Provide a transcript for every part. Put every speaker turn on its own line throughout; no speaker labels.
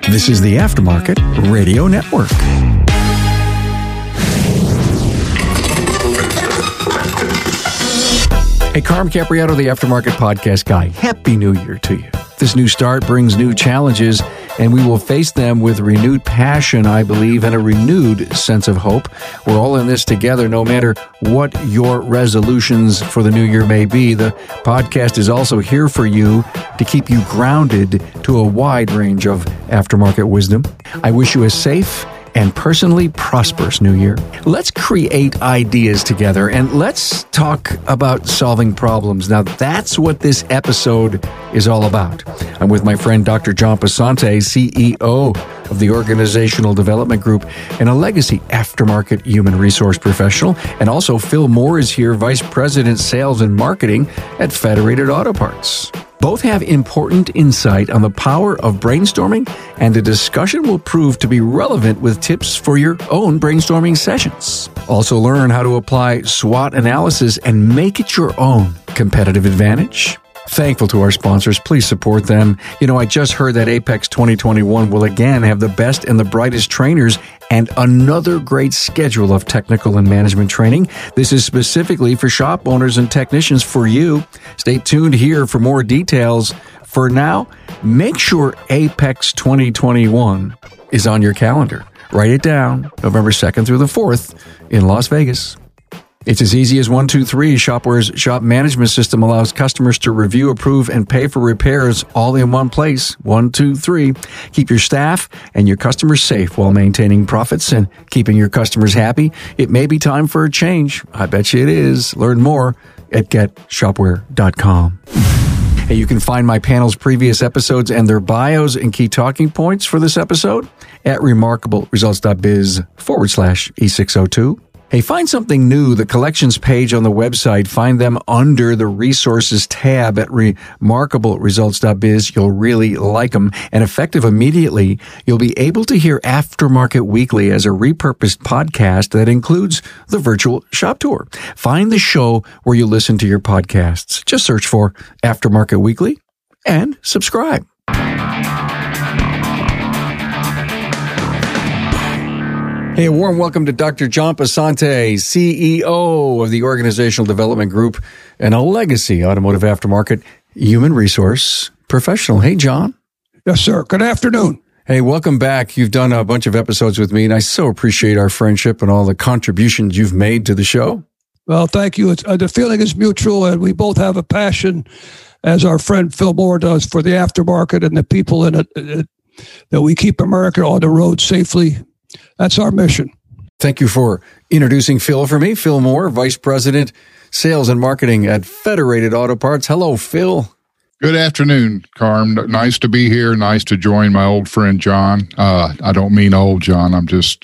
This is the Aftermarket Radio Network. Hey, Carm Capriato, the Aftermarket Podcast guy. Happy New Year to you. This new start brings new challenges, and we will face them with renewed passion, I believe, and a renewed sense of hope. We're all in this together, no matter what your resolutions for the new year may be. The podcast is also here for you to keep you grounded to a wide range of aftermarket wisdom. I wish you a safe and personally prosperous new year. Let's create ideas together, and let's talk about solving problems. Now, that's what this episode is all about. I'm with my friend Dr. John Passante, CEO of the Organizational Development Group and a legacy aftermarket human resource professional. And also Phil Moore is here, Vice President, Sales and Marketing at Federated Auto Parts. Both have important insight on the power of brainstorming, and the discussion will prove to be relevant with tips for your own brainstorming sessions. Also learn how to apply SWOT analysis and make it your own competitive advantage. Thankful to our sponsors. Please support them. You know, I just heard that Apex 2021 will again have the best and the brightest trainers and another great schedule of technical and management training. This is specifically for shop owners and technicians for you. Stay tuned here for more details. For now, make sure Apex 2021 is on your calendar. Write it down, November 2nd through the 4th in Las Vegas. It's as easy as 1, 2, 3. Shopware's shop management system allows customers to review, approve, and pay for repairs all in one place. 1, 2, 3. Keep your staff and your customers safe while maintaining profits and keeping your customers happy. It may be time for a change. I bet you it is. Learn more at getshopware.com. Hey, you can find my panel's previous episodes and their bios and key talking points for this episode at remarkableresults.biz/E602. Hey, find something new, the collections page on the website. Find them under the resources tab at remarkableresults.biz. You'll really like them. And effective immediately, you'll be able to hear Aftermarket Weekly as a repurposed podcast that includes the virtual shop tour. Find the show where you listen to your podcasts. Just search for Aftermarket Weekly and subscribe. Hey, a warm welcome to Dr. John Passante, CEO of the Organizational Development Group and a legacy automotive aftermarket human resource professional. Hey, John.
Yes, sir. Good afternoon.
Hey, welcome back. You've done a bunch of episodes with me, and I so appreciate our friendship and all the contributions you've made to the show.
Well, thank you. The feeling is mutual, and we both have a passion, as our friend Phil Moore does, for the aftermarket and the people in it, that we keep America on the road safely. That's our mission.
Thank you for introducing Phil for me. Phil Moore, Vice President, Sales and Marketing at Federated Auto Parts. Hello, Phil.
Good afternoon, Carm. Nice to be here. Nice to join my old friend, John. I don't mean old John. I'm just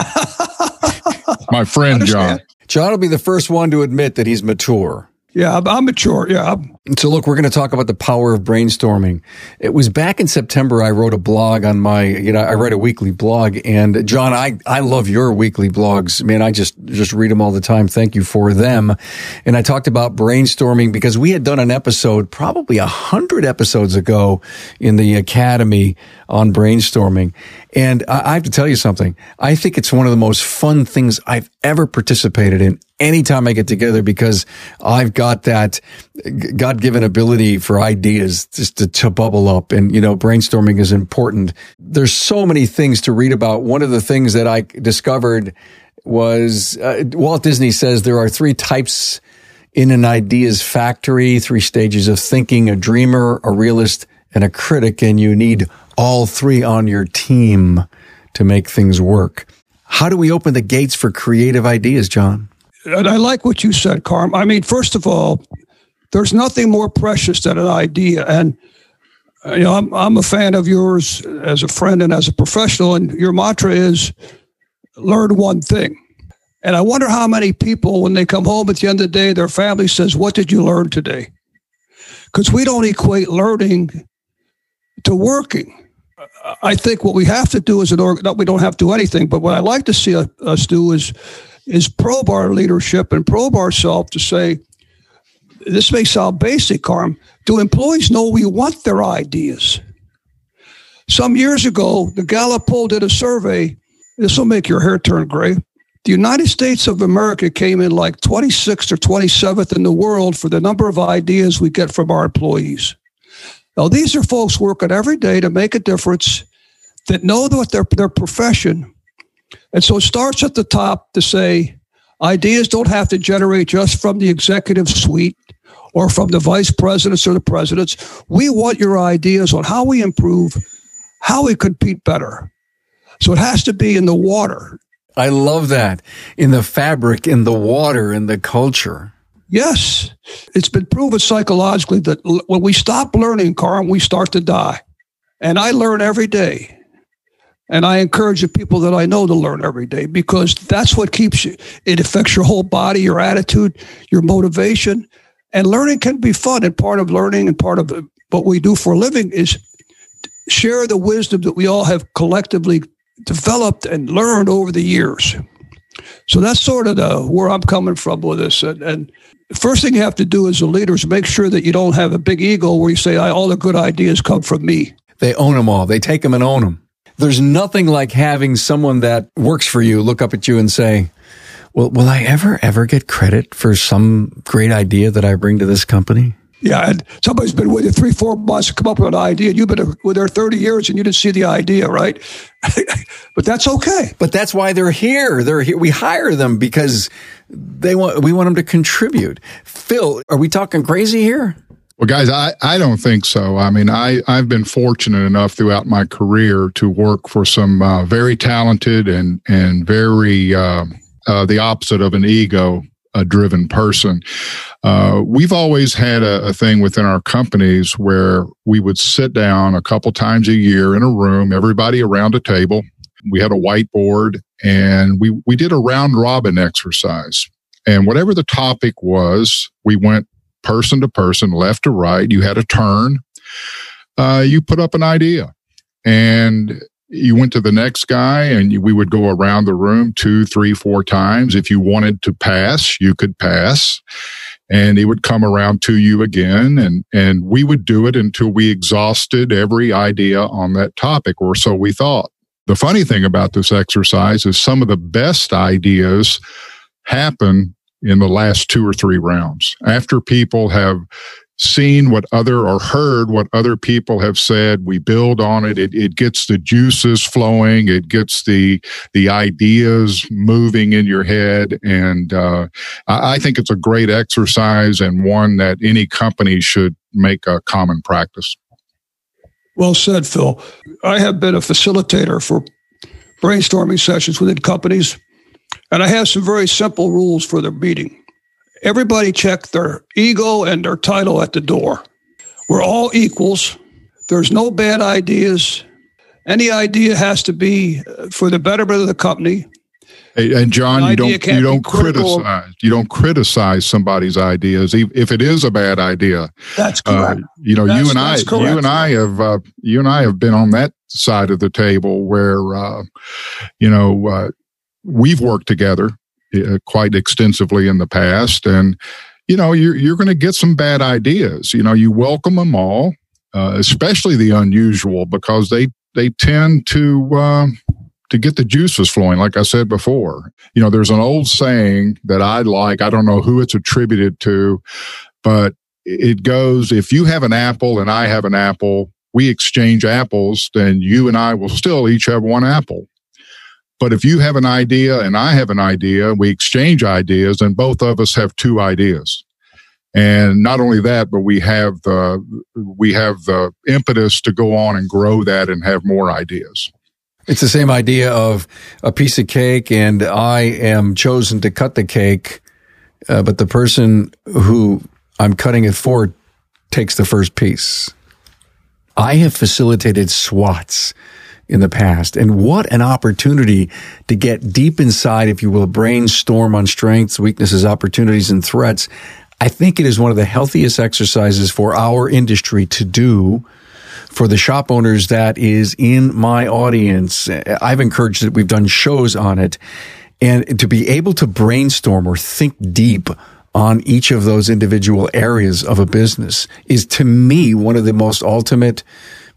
my friend, John.
John will be the first one to admit that he's mature.
Yeah, I'm mature. Yeah.
So look, we're going to talk about the power of brainstorming. It was back in September, I wrote a blog on I write a weekly blog. And John, I love your weekly blogs. Man, I just read them all the time. Thank you for them. And I talked about brainstorming because we had done an episode probably 100 episodes ago in the Academy on brainstorming. And I have to tell you something. I think it's one of the most fun things I've ever participated in anytime I get together, because I've got that God-given ability for ideas just to bubble up. And, brainstorming is important. There's so many things to read about. One of the things that I discovered was Walt Disney says there are 3 types in an ideas factory, 3 stages of thinking: a dreamer, a realist, and a critic. And you need all 3 on your team to make things work. How do we open the gates for creative ideas, John?
And I like what you said, Carm. I mean, first of all, there's nothing more precious than an idea. And, I'm a fan of yours as a friend and as a professional. And your mantra is learn one thing. And I wonder how many people, when they come home at the end of the day, their family says, "What did you learn today?" Because we don't equate learning to working. I think what we have to do as we don't have to do anything, but what I like to see us do is probe our leadership and probe ourselves to say, this may sound basic, Carm, do employees know we want their ideas? Some years ago, the Gallup poll did a survey. This will make your hair turn gray. The United States of America came in like 26th or 27th in the world for the number of ideas we get from our employees. Now, these are folks working every day to make a difference, that know what their profession. And so it starts at the top to say, ideas don't have to generate just from the executive suite or from the vice presidents or the presidents. We want your ideas on how we improve, how we compete better. So it has to be in the water.
I love that. In the fabric, in the water, in the culture.
Yes. It's been proven psychologically that when we stop learning, Carm, we start to die. And I learn every day. And I encourage the people that I know to learn every day, because that's what keeps you. It affects your whole body, your attitude, your motivation. And learning can be fun. And part of learning and part of what we do for a living is share the wisdom that we all have collectively developed and learned over the years. So that's sort of where I'm coming from with this. And the first thing you have to do as a leader is make sure that you don't have a big ego where you say, all the good ideas come from me.
They own them all. They take them and own them. There's nothing like having someone that works for you look up at you and say, well, will I ever get credit for some great idea that I bring to this company?
Yeah, and somebody's been with you 3-4 months to come up with an idea. You've been with her 30 years and you didn't see the idea, right? But that's okay.
But that's why they're here. They're here. We hire them because we want them to contribute. Phil, are we talking crazy here?
Well, guys, I don't think so. I mean, I've been fortunate enough throughout my career to work for some very talented and very the opposite of an ego-driven person. We've always had a thing within our companies where we would sit down a couple times a year in a room, everybody around a table. We had a whiteboard, and we did a round-robin exercise. And whatever the topic was, we went person to person, left to right. You had a turn. You put up an idea, and you went to the next guy, and we would go around the room 2, 3, 4 times. If you wanted to pass, you could pass, and he would come around to you again, and we would do it until we exhausted every idea on that topic, or so we thought. The funny thing about this exercise is some of the best ideas happen in the last 2 or 3 rounds, after people have seen or heard what other people have said. We build on it. It gets the juices flowing. It gets the ideas moving in your head. And I think it's a great exercise, and one that any company should make a common practice.
Well said, Phil. I have been a facilitator for brainstorming sessions within companies, and I have some very simple rules for their meeting. Everybody check their ego and their title at the door. We're all equals. There's no bad ideas. Any idea has to be for the betterment of the company.
And John, you don't criticize. You don't criticize somebody's ideas, if it is a bad idea.
That's correct.
You and I have been on that side of the table where, we've worked together quite extensively in the past, and you're going to get some bad ideas. You welcome them all, especially the unusual, because they tend to get the juices flowing. Like I said before, there's an old saying that I like. I don't know who it's attributed to, but it goes: if you have an apple and I have an apple, we exchange apples, then you and I will still each have one apple. But if you have an idea and I have an idea, we exchange ideas, and both of us have 2 ideas. And not only that, but we have the impetus to go on and grow that and have more ideas.
It's the same idea of a piece of cake, and I am chosen to cut the cake, but the person who I'm cutting it for takes the first piece. I have facilitated SWATs in the past, and what an opportunity to get deep inside, if you will, brainstorm on strengths, weaknesses, opportunities, and threats. I think it is one of the healthiest exercises for our industry to do. For the shop owners that is in my audience, I've encouraged it. We've done shows on it, and to be able to brainstorm or think deep on each of those individual areas of a business is, to me, one of the most ultimate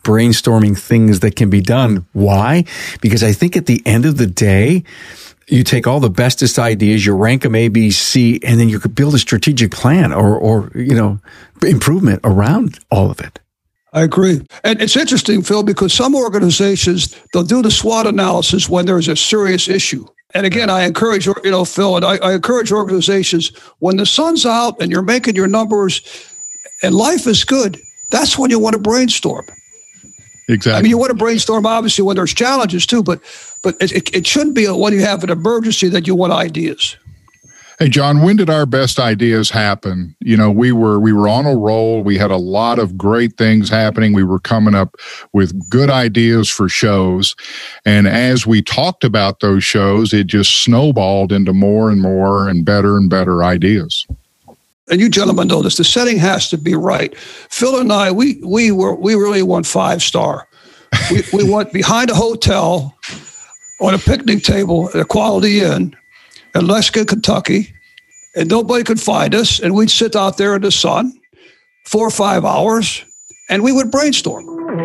brainstorming things that can be done. Why? Because I think at the end of the day, you take all the bestest ideas, you rank them A, B, C, and then you could build a strategic plan or improvement around all of it.
I agree. And it's interesting, Phil, because some organizations, they'll do the SWOT analysis when there's a serious issue. And again, I encourage, Phil, and I encourage organizations, when the sun's out and you're making your numbers and life is good, that's when you want to brainstorm.
Exactly.
I mean, you want to brainstorm, obviously, when there's challenges too, but it shouldn't be when you have an emergency that you want ideas.
Hey, John, when did our best ideas happen? We were on a roll. We had a lot of great things happening. We were coming up with good ideas for shows. And as we talked about those shows, it just snowballed into more and more and better ideas.
And you gentlemen know this, the setting has to be right. Phil and I, we really want 5-star. We went behind a hotel on a picnic table at a Quality Inn in Lexington, Kentucky, and nobody could find us. And we'd sit out there in the sun 4 or 5 hours, and we would brainstorm.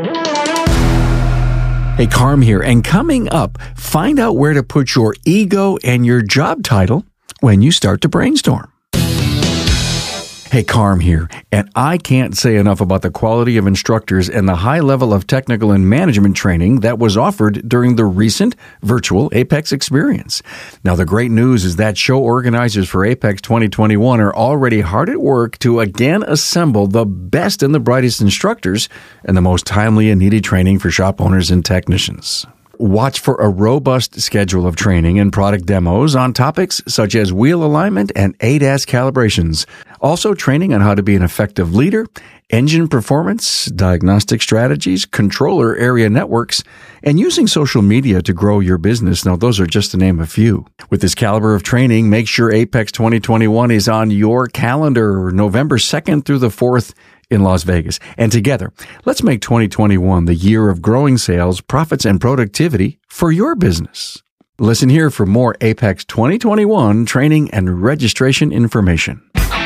Hey, Carm here. And coming up, find out where to put your ego and your job title when you start to brainstorm. Hey, Carm here, and I can't say enough about the quality of instructors and the high level of technical and management training that was offered during the recent virtual Apex experience. Now, the great news is that show organizers for Apex 2021 are already hard at work to again assemble the best and the brightest instructors and the most timely and needed training for shop owners and technicians. Watch for a robust schedule of training and product demos on topics such as wheel alignment and ADAS calibrations. Also training on how to be an effective leader, engine performance, diagnostic strategies, controller area networks, and using social media to grow your business. Now, those are just to name a few. With this caliber of training, make sure Apex 2021 is on your calendar November 2nd through the 4th in Las Vegas. And together, let's make 2021 the year of growing sales, profits, and productivity for your business. Listen here for more Apex 2021 training and registration information.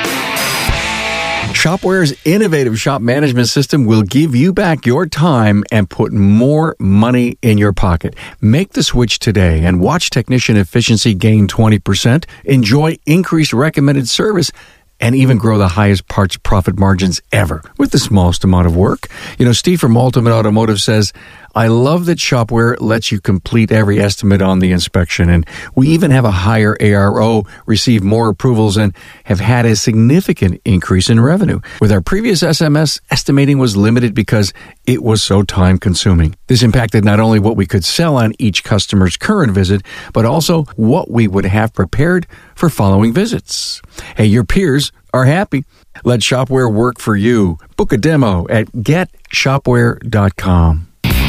Shopware's innovative shop management system will give you back your time and put more money in your pocket. Make the switch today and watch technician efficiency gain 20%, enjoy increased recommended service, and even grow the highest parts profit margins ever with the smallest amount of work. Steve from Ultimate Automotive says, I love that Shopware lets you complete every estimate on the inspection, and we even have a higher ARO, receive more approvals, and have had a significant increase in revenue. With our previous SMS, estimating was limited because it was so time-consuming. This impacted not only what we could sell on each customer's current visit, but also what we would have prepared for following visits. Hey, your peers are happy. Let Shopware work for you. Book a demo at getshopware.com.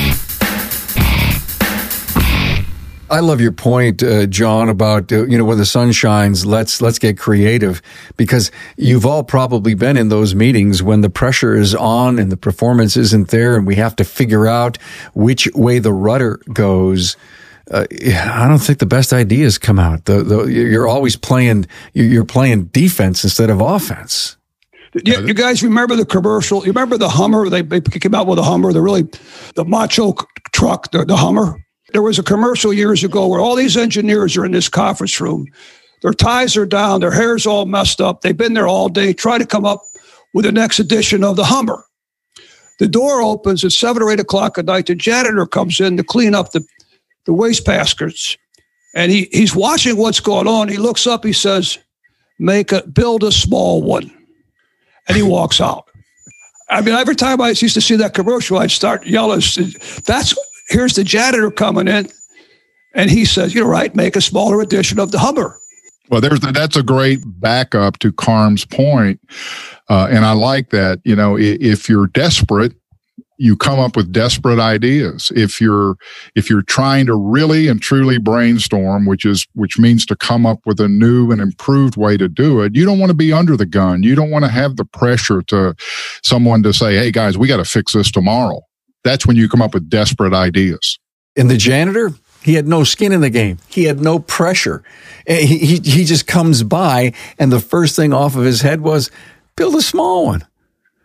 I love your point, John, about, when the sun shines, let's get creative, because you've all probably been in those meetings when the pressure is on and the performance isn't there and we have to figure out which way the rudder goes. I don't think the best ideas come out. You're always playing defense instead of offense.
Yeah, you guys remember the commercial? You remember the Hummer? They came out with a Hummer, the macho truck, the Hummer. There was a commercial years ago where all these engineers are in this conference room. Their ties are down. Their hair's all messed up. They've been there all day trying to come up with the next edition of the Hummer. The door opens at 7 or 8 o'clock at night. The janitor comes in to clean up the waste baskets. And he's watching what's going on. He looks up. He says, build a small one. And he walks out. I mean, every time I used to see that commercial, I'd start yelling, here's the janitor coming in, and he says, "You're right, make a smaller edition of the Hummer."
Well, that's a great backup to Carm's point, and I like that. If you're desperate, you come up with desperate ideas. If you're trying to really and truly brainstorm, which means to come up with a new and improved way to do it, you don't want to be under the gun. You don't want to have the pressure to someone to say, "Hey guys, we got to fix this tomorrow." That's when you come up with desperate ideas.
And the janitor, he had no skin in the game. He had no pressure. He just comes by, and the first thing off of his head was, build a small one.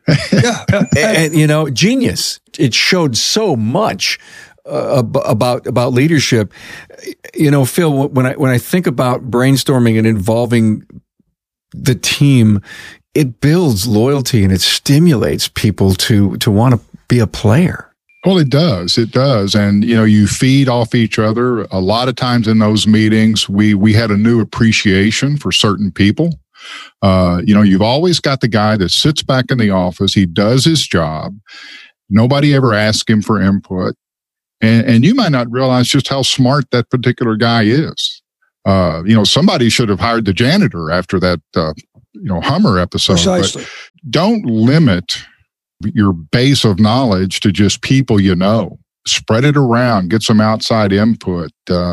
And genius. It showed so much about leadership. Phil, when I think about brainstorming and involving the team, it builds loyalty and it stimulates people to want to be a player.
Well, it does. It does. And, you feed off each other. A lot of times in those meetings, we had a new appreciation for certain people. You've always got the guy that sits back in the office. He does his job. Nobody ever asks him for input. And you might not realize just how smart that particular guy is. Somebody should have hired the janitor after that, Hummer episode.
Precisely.
But don't limit your base of knowledge to just people Spread it around, get some outside input.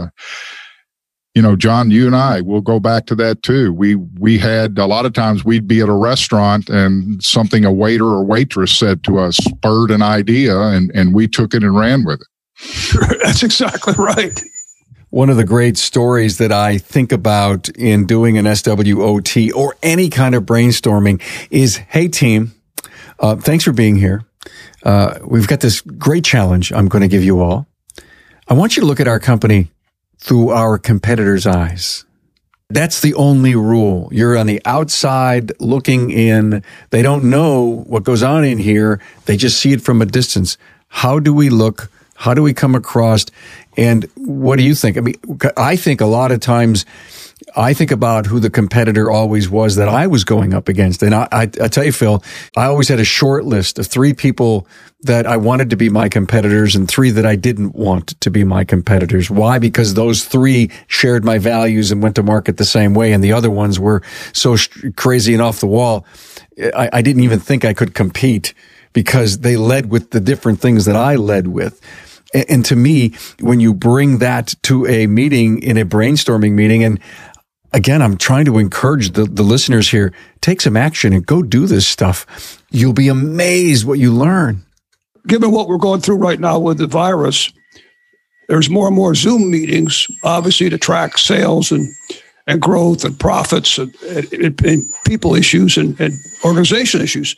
John, you and I, we'll go back to that too. We had a lot of times we'd be at a restaurant and something a waiter or waitress said to us spurred an idea and we took it and ran with it.
That's exactly right.
One of the great stories that I think about in doing an SWOT or any kind of brainstorming is, hey team, thanks for being here. We've got this great challenge I'm going to give you all. I want you to look at our company through our competitors' eyes. That's the only rule. You're on the outside looking in. They don't know what goes on in here. They just see it from a distance. How do we look? How do we come across? And what do you think? I mean, I think a lot of times I think about who the competitor always was that I was going up against. And I tell you, Phil, I always had a short list of 3 people that I wanted to be my competitors and 3 that I didn't want to be my competitors. Why? Because those 3 shared my values and went to market the same way. And the other ones were so crazy and off the wall. I didn't even think I could compete because they led with the different things that I led with. And to me, when you bring that to a meeting, in a brainstorming meeting, and again, I'm trying to encourage the listeners here, take some action and go do this stuff. You'll be amazed what you learn.
Given what we're going through right now with the virus, there's more and more Zoom meetings, obviously, to track sales and growth and profits and people issues and organization issues.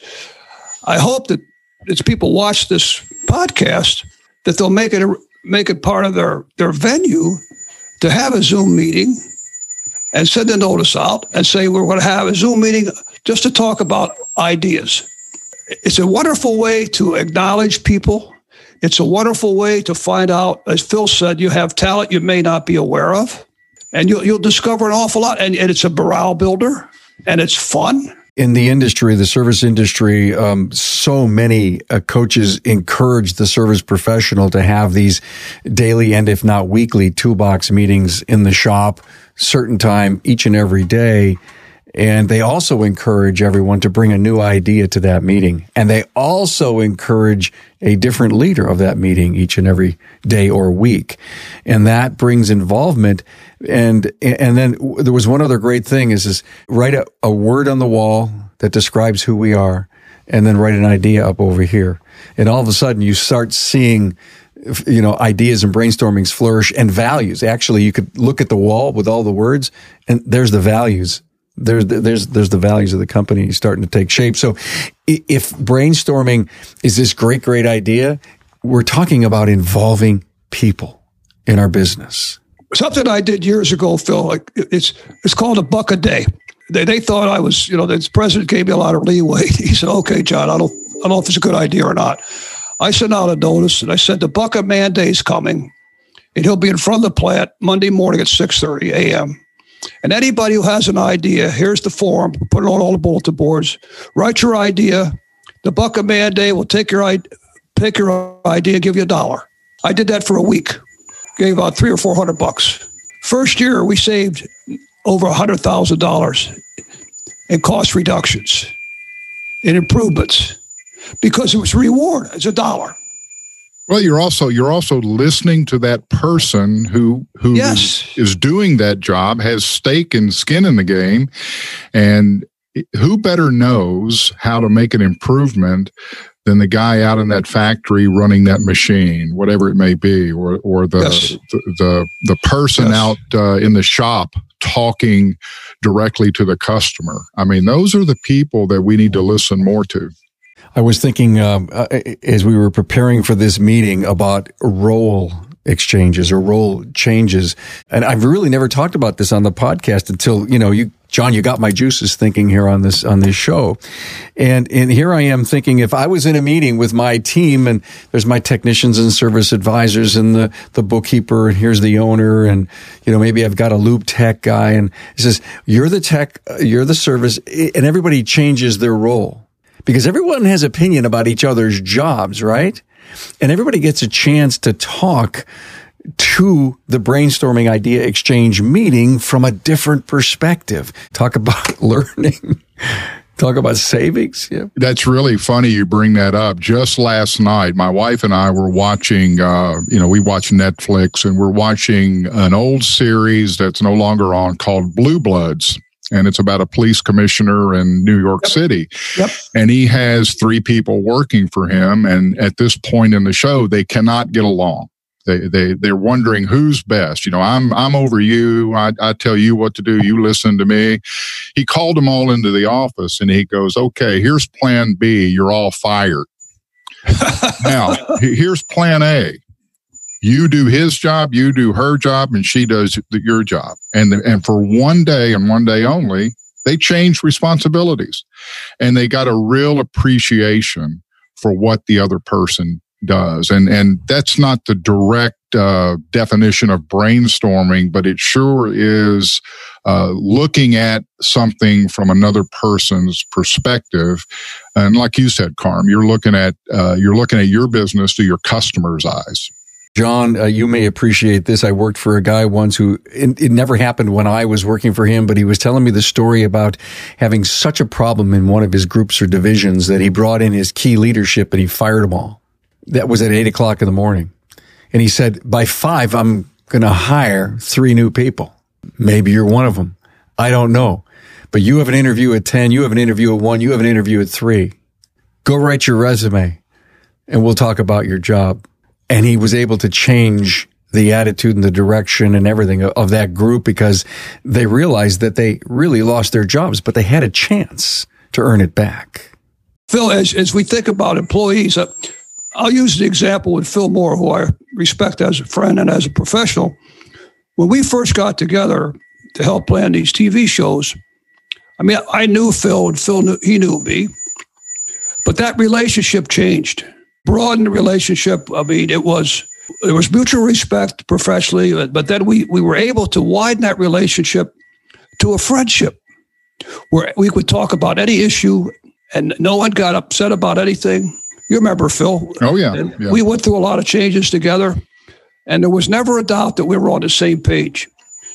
I hope that as people watch this podcast, that they'll make it part of their venue to have a Zoom meeting and send a notice out and say, we're going to have a Zoom meeting just to talk about ideas. It's a wonderful way to acknowledge people. It's a wonderful way to find out, as Phil said, you have talent you may not be aware of, and you'll discover an awful lot. And it's a morale builder, and it's fun.
In the industry, the service industry, so many coaches encourage the service professional to have these daily and if not weekly toolbox meetings in the shop, certain time each and every day. And they also encourage everyone to bring a new idea to that meeting. And they also encourage a different leader of that meeting each and every day or week. And that brings involvement. And then there was one other great thing is write a word on the wall that describes who we are, and then write an idea up over here. And all of a sudden you start seeing, ideas and brainstormings flourish, and values. Actually, you could look at the wall with all the words, and there's the values. There's the values of the company starting to take shape. So if brainstorming is this great idea, we're talking about involving people in our business.
Something I did years ago, Phil, it's called a buck a day. They thought I was, the president gave me a lot of leeway. He said, okay, John, I don't know if it's a good idea or not. I sent out a notice and I said, the Buck a Man Day is coming, and he'll be in front of the plant Monday morning at 6:30 a.m. And anybody who has an idea, here's the form, put it on all the bulletin boards, write your idea. The Buck a Man Day will take your idea, give you $1. I did that for a week, gave out $300 or $400. First year, we saved over $100,000 in cost reductions, in improvements, because it was reward. It's $1.
Well, you're also listening to that person who
yes.
is doing that job, has stake and skin in the game, and who better knows how to make an improvement than the guy out in that factory running that machine, whatever it may be, or the
yes.
the person yes. out in the shop talking directly to the customer. I mean, those are the people that we need to listen more to.
I was thinking as we were preparing for this meeting about role exchanges or role changes. And I've really never talked about this on the podcast until, John, you got my juices thinking here on this show. And here I am thinking, if I was in a meeting with my team and there's my technicians and service advisors and the bookkeeper, and here's the owner, and, maybe I've got a loop tech guy, and he says, you're the tech, you're the service, and everybody changes their role because everyone has opinion about each other's jobs, right? And everybody gets a chance to talk to the brainstorming idea exchange meeting from a different perspective. Talk about learning. Talk about savings. Yeah.
That's really funny you bring that up. Just last night, my wife and I were watching, we watch Netflix, and we're watching an old series that's no longer on called Blue Bloods. And it's about a police commissioner in New York City.
Yep.
And he has 3 people working for him. And at this point in the show, they cannot get along. They're wondering who's best. I'm over you. I tell you what to do. You listen to me. He called them all into the office and he goes, okay, here's plan B. You're all fired. Now, here's plan A. You do his job, you do her job, and she does your job. And for one day and one day only, they changed responsibilities. And they got a real appreciation for what the other person does. And that's not the direct definition of brainstorming, but it sure is looking at something from another person's perspective. And like you said, Carm, you're looking at your business through your customer's eyes.
John, you may appreciate this. I worked for a guy once who, it never happened when I was working for him, but he was telling me the story about having such a problem in one of his groups or divisions that he brought in his key leadership and he fired them all. That was at 8:00 in the morning. And he said, by 5, I'm going to hire 3 new people. Maybe you're one of them. I don't know. But you have an interview at 10, you have an interview at 1, you have an interview at 3. Go write your resume and we'll talk about your job. And he was able to change the attitude and the direction and everything of that group because they realized that they really lost their jobs, but they had a chance to earn it back.
Phil, as we think about employees, I'll use the example with Phil Moore, who I respect as a friend and as a professional. When we first got together to help plan these TV shows, I knew Phil and he knew me, but that relationship changed. Broadened the relationship. There was mutual respect professionally, but then we were able to widen that relationship to a friendship where we could talk about any issue and no one got upset about anything. You remember, Phil?
Oh, yeah.
We went through a lot of changes together, and there was never a doubt that we were on the same page.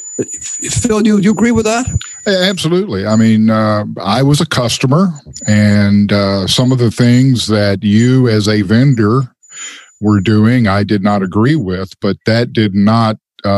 Phil, do you agree with that?
Absolutely. I was a customer, and some of the things that you as a vendor were doing, I did not agree with, but that did not,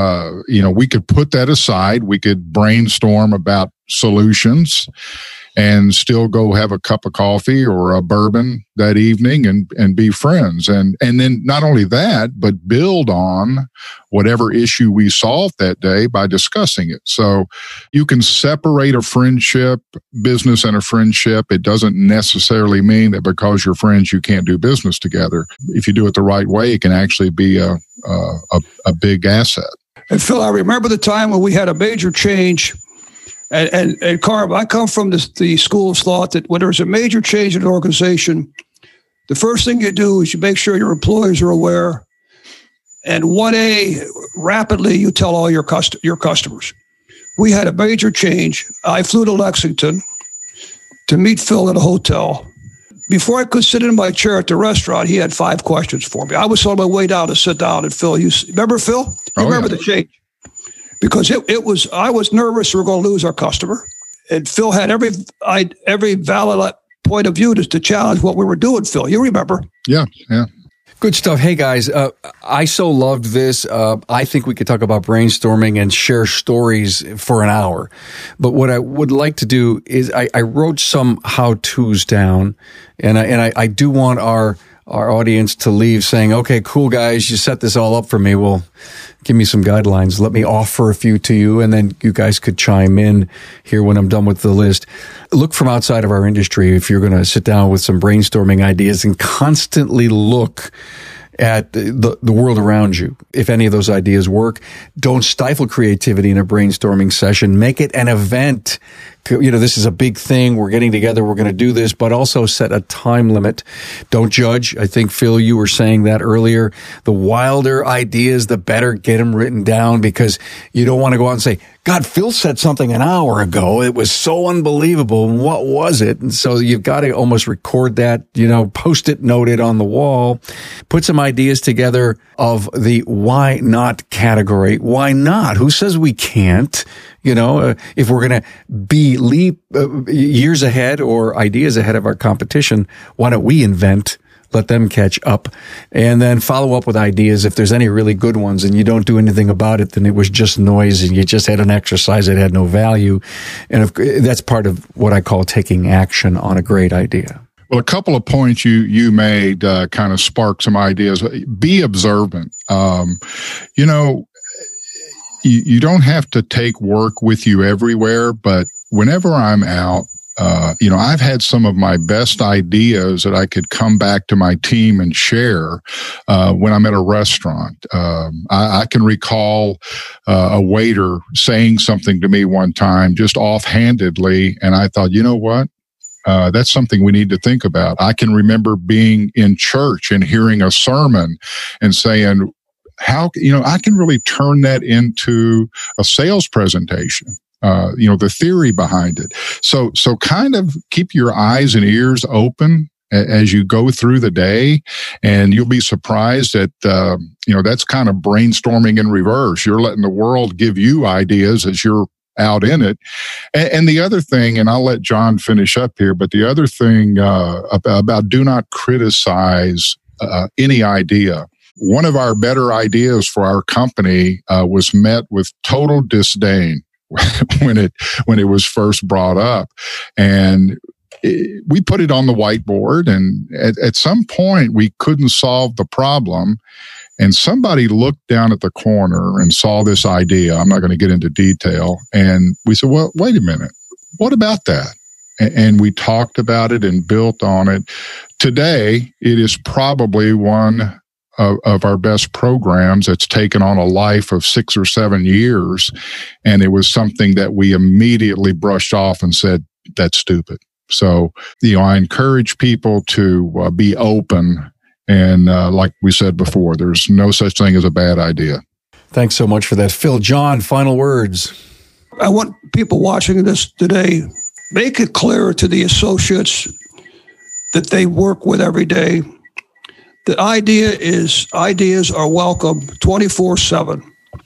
we could put that aside. We could brainstorm about solutions and still go have a cup of coffee or a bourbon that evening and be friends. And then not only that, but build on whatever issue we solved that day by discussing it. So you can separate a friendship, business and a friendship. It doesn't necessarily mean that because you're friends, you can't do business together. If you do it the right way, it can actually be a big asset.
And Phil, I remember the time when we had a major change. And Carm, I come from the school of thought that when there's a major change in an organization, the first thing you do is you make sure your employees are aware. And 1A, rapidly, you tell all your customers. We had a major change. I flew to Lexington to meet Phil at a hotel. Before I could sit in my chair at the restaurant, he had 5 questions for me. I was on my way down to sit down, and Phil, remember Phil? You remember the change? Because I was nervous we were going to lose our customer. And Phil had every valid point of view to challenge what we were doing, Phil. You remember?
Yeah.
Good stuff. Hey, guys, I so loved this. I think we could talk about brainstorming and share stories for an hour. But what I would like to do is I wrote some how-tos down, and I do want our our audience to leave saying, okay, cool guys, you set this all up for me. Well, give me some guidelines. Let me offer a few to you, and then you guys could chime in here when I'm done with the list. Look from outside of our industry if you're going to sit down with some brainstorming ideas, and constantly look at the world around you. If any of those ideas work, don't stifle creativity in a brainstorming session. Make it an event. This is a big thing. We're getting together. We're going to do this, but also set a time limit. Don't judge. I think, Phil, you were saying that earlier. The wilder ideas, the better. Get them written down, because you don't want to go out and say, God, Phil said something an hour ago. It was so unbelievable. What was it? And so you've got to almost record that, post-it note it on the wall. Put some ideas together of the why not category. Why not? Who says we can't? If we're going to be years ahead or ideas ahead of our competition, why don't we invent? Let them catch up, and then follow up with ideas. If there's any really good ones and you don't do anything about it, then it was just noise and you just had an exercise that had no value. And that's part of what I call taking action on a great idea.
Well, a couple of points you made kind of sparked some ideas. Be observant. You don't have to take work with you everywhere, but whenever I'm out, I've had some of my best ideas that I could come back to my team and share when I'm at a restaurant. I can recall a waiter saying something to me one time just offhandedly, and I thought, you know what? That's something we need to think about. I can remember being in church and hearing a sermon and saying, I can really turn that into a sales presentation. The theory behind it. So kind of keep your eyes and ears open as you go through the day, and you'll be surprised at, that's kind of brainstorming in reverse. You're letting the world give you ideas as you're out in it. And the other thing, and I'll let John finish up here, but the other thing about do not criticize any idea. One of our better ideas for our company was met with total disdain when it was first brought up, and we put it on the whiteboard, and at some point we couldn't solve the problem, and somebody looked down at the corner and saw this idea. I'm not going to get into detail, and we said, well, wait a minute, what about that? And we talked about it and built on it. Today it is probably one of our best programs that's taken on a life of 6 or 7 years. And it was something that we immediately brushed off and said, that's stupid. So, I encourage people to be open. And like we said before, there's no such thing as a bad idea.
Thanks so much for that, Phil. John, final words.
I want people watching this today, make it clear to the associates that they work with every day. The idea is ideas are welcome 24/7,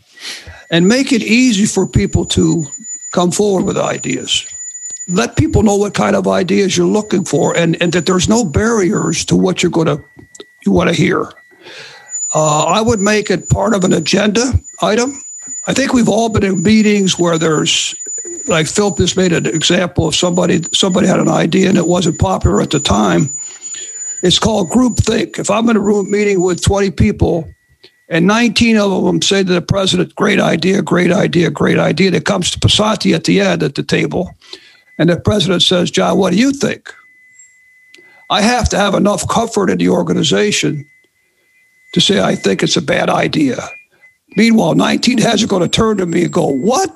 and make it easy for people to come forward with ideas. Let people know what kind of ideas you're looking for, and that there's no barriers to what you want to hear. I would make it part of an agenda item. I think we've all been in meetings where there's, like Phil just made an example of somebody had an idea and it wasn't popular at the time. It's called groupthink. If I'm in a room meeting with 20 people and 19 of them say to the president, great idea, great idea, great idea, that comes to Passati at the end at the table, and the president says, John, what do you think? I have to have enough comfort in the organization to say I think it's a bad idea. Meanwhile, 19 heads are going to turn to me and go, what?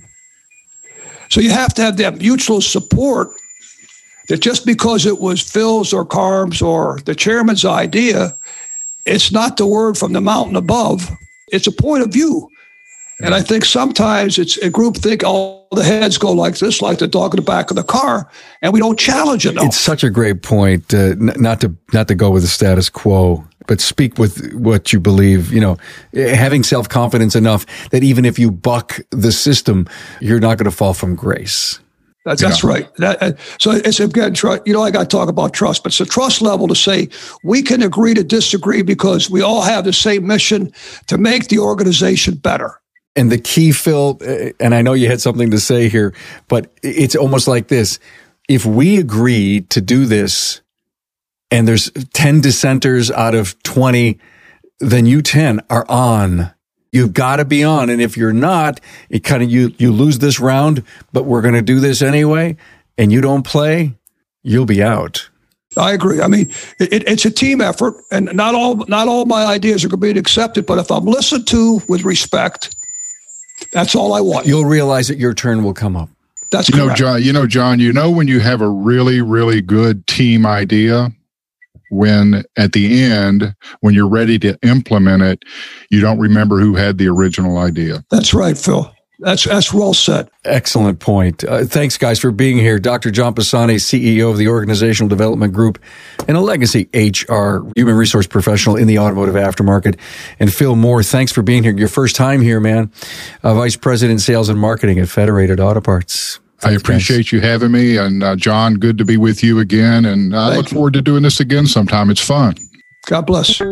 So you have to have that mutual support, that just because it was Phil's or Carm's or the chairman's idea, it's not the word from the mountain above. It's a point of view. And I think sometimes it's a groupthink, all the heads go like this, like the dog in the back of the car, and we don't challenge it enough.
It's such a great point, not to go with the status quo, but speak with what you believe, having self-confidence enough that even if you buck the system, you're not going to fall from grace.
That's right. So it's, again, I got to talk about trust, but it's a trust level to say we can agree to disagree because we all have the same mission to make the organization better.
And the key, Phil, and I know you had something to say here, but it's almost like this. If we agree to do this and there's 10 dissenters out of 20, then you 10 are on. You've got to be on. And if you're not, it kind of, you lose this round, but we're going to do this anyway, and you don't play, you'll be out.
I agree. I mean, it's a team effort, and not all my ideas are going to be accepted. But if I'm listened to with respect, that's all I want.
You'll realize that your turn will come up.
That's
correct. John, when you have a really, really good team idea, when at the end, when you're ready to implement it, you don't remember who had the original idea.
That's right, Phil. That's well said.
Excellent point. Thanks, guys, for being here. Dr. John Pisani, CEO of the Organizational Development Group and a legacy HR human resource professional in the automotive aftermarket. And Phil Moore, thanks for being here. Your first time here, man. Vice President, Sales and Marketing at Federated Auto Parts. Thanks,
I appreciate you having me. And John, good to be with you again. And I look forward to doing this again sometime. It's fun.
God bless.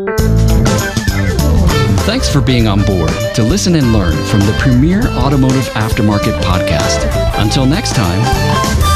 Thanks for being on board to listen and learn from the premier automotive aftermarket podcast. Until next time.